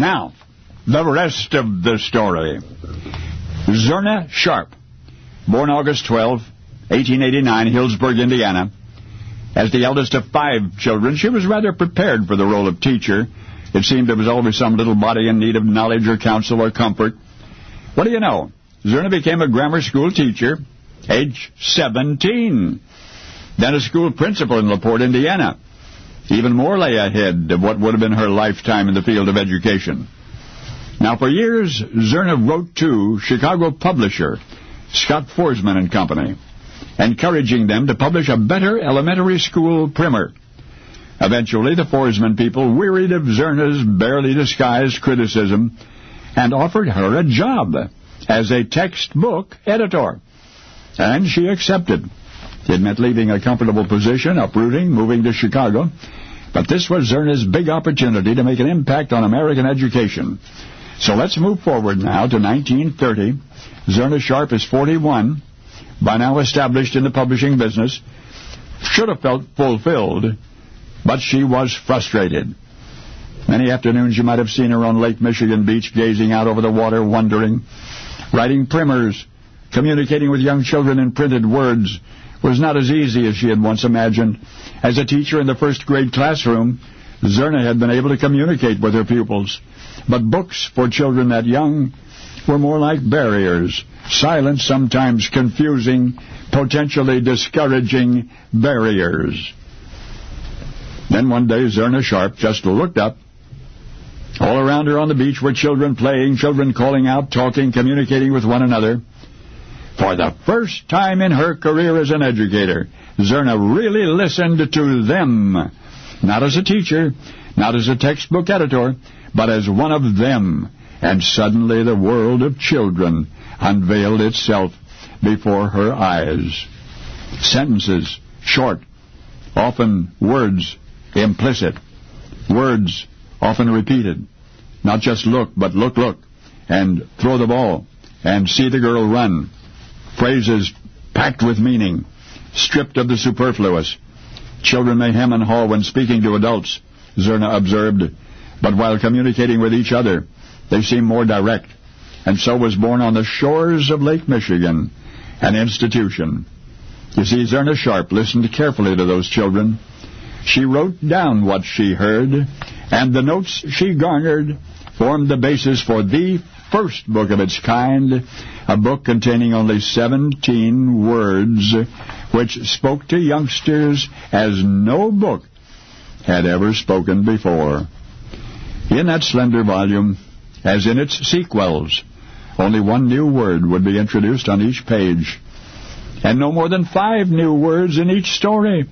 Now, the rest of the story. Zerna Sharp, born August 12, 1889, Hillsburg, Indiana. As the eldest of 5 children, she was rather prepared for the role of teacher. It seemed there was always some little body in need of knowledge or counsel or comfort. What do you know? Zerna became a grammar school teacher, age 17. Then a school principal in LaPorte, Indiana. Even more lay ahead of what would have been her lifetime in the field of education. Now, for years, Zerna wrote to Chicago publisher Scott Forsman and Company, encouraging them to publish a better elementary school primer. Eventually, the Forsman people wearied of Zerna's barely disguised criticism and offered her a job as a textbook editor. And she accepted. It meant leaving a comfortable position, uprooting, moving to Chicago. But this was Zerna's big opportunity to make an impact on American education. So let's move forward now to 1930. Zerna Sharp is 41, by now established in the publishing business. Should have felt fulfilled, but she was frustrated. Many afternoons you might have seen her on Lake Michigan Beach, gazing out over the water, wondering. Writing primers, communicating with young children in printed words was not as easy as she had once imagined. As a teacher in the first grade classroom, Zerna had been able to communicate with her pupils. But books for children that young were more like barriers, silent, sometimes confusing, potentially discouraging barriers. Then one day Zerna Sharp just looked up. All around her on the beach were children playing, children calling out, talking, communicating with one another. For the first time in her career as an educator, Zerna really listened to them. Not as a teacher, not as a textbook editor, but as one of them. And suddenly the world of children unveiled itself before her eyes. Sentences, short, often words implicit, words often repeated. Not just look, but look, and throw the ball, and see the girl run. Phrases packed with meaning, stripped of the superfluous. Children may hem and haw when speaking to adults, Zerna observed, but while communicating with each other, they seem more direct. And so was born on the shores of Lake Michigan an institution. You see, Zerna Sharp listened carefully to those children. She wrote down what she heard, and the notes she garnered formed the basis for the first book of its kind, a book containing only 17 words, which spoke to youngsters as no book had ever spoken before. In that slender volume, as in its sequels, only one new word would be introduced on each page, and no more than 5 new words in each story.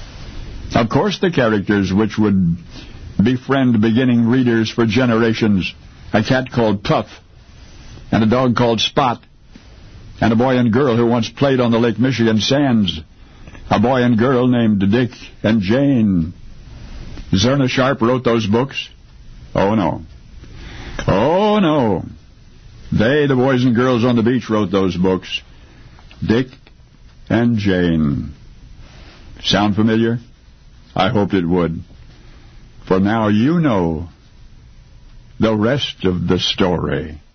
Of course, the characters which would befriend beginning readers for generations, a cat called Puff, and a dog called Spot, and a boy and girl who once played on the Lake Michigan sands, a boy and girl named Dick and Jane. Zerna Sharp wrote those books? Oh, no. Oh, no. They, the boys and girls on the beach, wrote those books. Dick and Jane. Sound familiar? I hoped it would. For now you know the rest of the story.